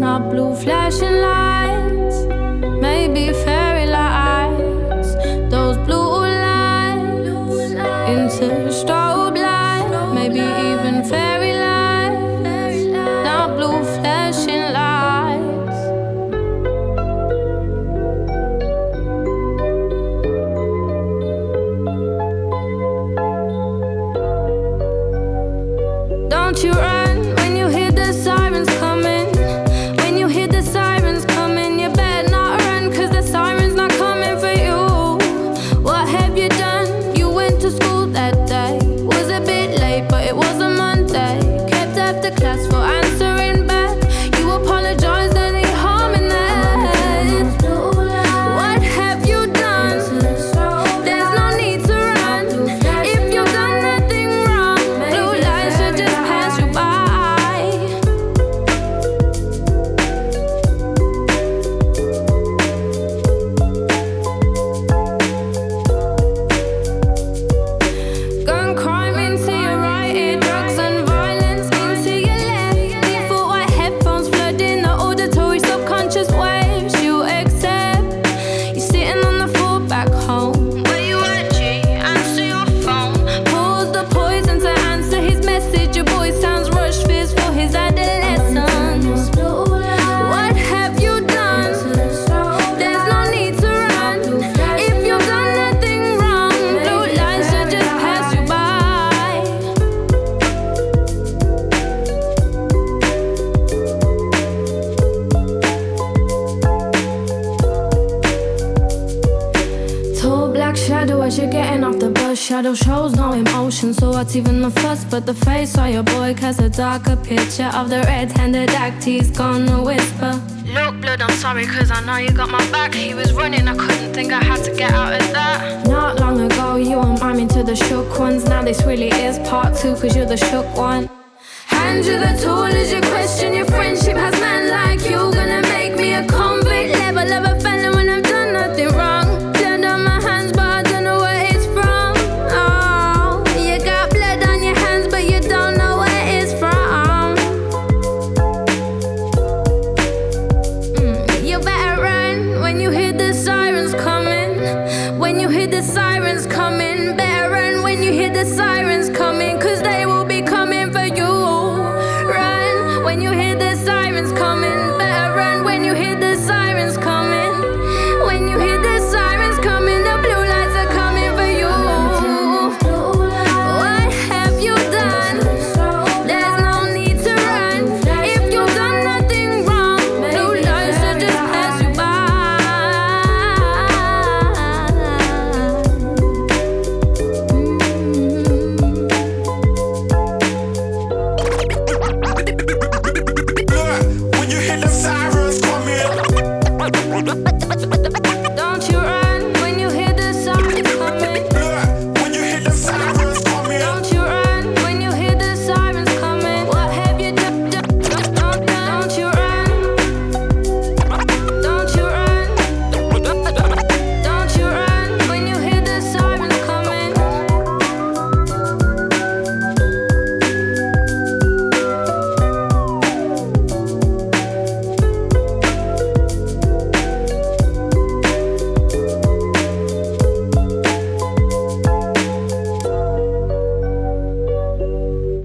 not blue flashing lights, maybe fairy lights. Those blue lights into strobe light, maybe even fairy lights, not blue flashing lights. Don't you run when you hear the sirens coming. When you hear the sirens coming, you better not run, 'cause the siren's not coming for you. What have you done? You went to school that day. Was a bit late, but it was a Monday. Kept after class for answering back. You apologized, any harm in that? What have you done? There's no need to run. If you've done nothing wrong, blue lights should just pass you by. Gun crime into your right ear, drugs and violence into your left. Default white headphones flooding the auditory subconscious waves you accept. You're sitting on the floor back home. Where you at, G? Answer your phone. Pause the poison to answer his message. Your boy sounds rushed, fears for his adolescence. What have you done? There's no need to run. If you've done nothing wrong, blue lights should just pass you by. Tall black shadow as you're getting off the bus. Shadow shows no emotion, so what's even the fuss? But the face of your boy casts a darker picture of the red-handed act he's gonna whisper. Look, blood, I'm sorry, 'cause I know you got my back. He was running, I couldn't think I had to get out of that. Not long ago, you were miming to the shook ones. Now this really is part two, 'cause you're the shook one. Hand you the tool as you question your friendship has man